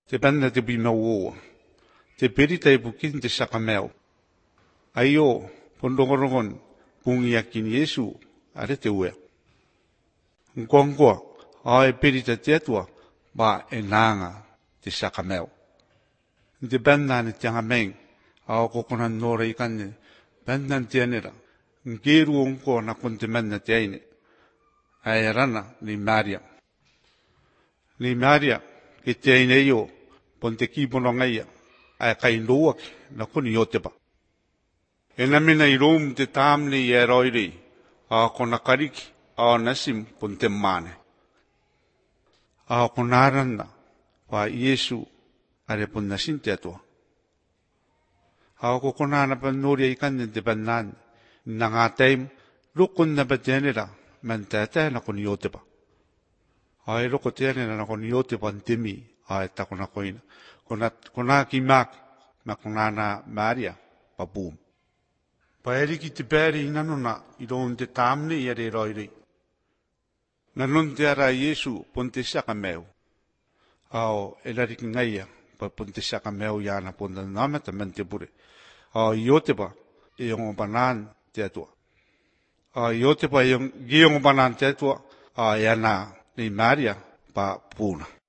te banna te bina o, te perita e bukin te sakameo. Aio, pondongorongon, pungi akin Yesu, are te ue. Ngongwa, a e perita te atua, ba e nanga te sakameo. Te banna ne te angameng, a o kokona nora ikane, banna te anera, ngeru onko na kon te manna te aine. Ai rana ni Maria. Ni Maria, ke te aine io, pon te kipono ngaia, ai kai ndoak na koni o te pa. E namina i rom te tamne i e roiri, a kona kariki, a nasim pon te mane. A kona arana, pa Yesu, are pon nasin te atua. A kona na panoria i kanden te panan, na ngā teim, rukon na patenera, man tētai na koni o te pa. Ai roko tēnera na koni o te pa ntimi, ai takona koina. Kona ki mak, ma kona na Maria, pa boom. Pa eriki te pēri inanona, i roon te tāmne i are roiri. Nanon te ara Yesu, pon te saka meu. Ao, e lariki ngaia, pa pon te saka meu iana pon te namata man te pure. Ao, i o te pa, e ongo banan te atua. I o te pa i ongo banan te atua, e ana ni Maria pa puna.